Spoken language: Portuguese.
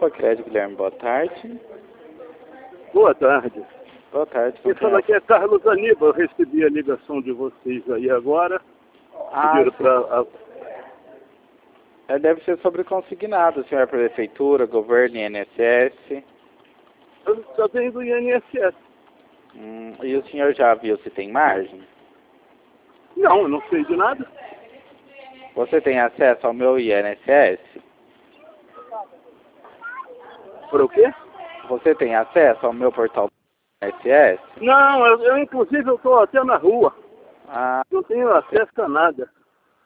Opa, Crédito Guilherme, boa tarde. Boa tarde. Boa tarde. Quem fala aqui é Carlos Aníbal. Eu recebi a ligação de vocês aí agora. Pediram para... Deve ser sobre consignado, senhor, prefeitura, governo, INSS. Eu só venho do INSS. E o senhor já viu se tem margem? Não, eu não sei de nada. Você tem acesso ao meu INSS? Para o quê? Você tem acesso ao meu portal INSS? Não, eu inclusive eu estou até na rua. Ah, Não tenho acesso a nada.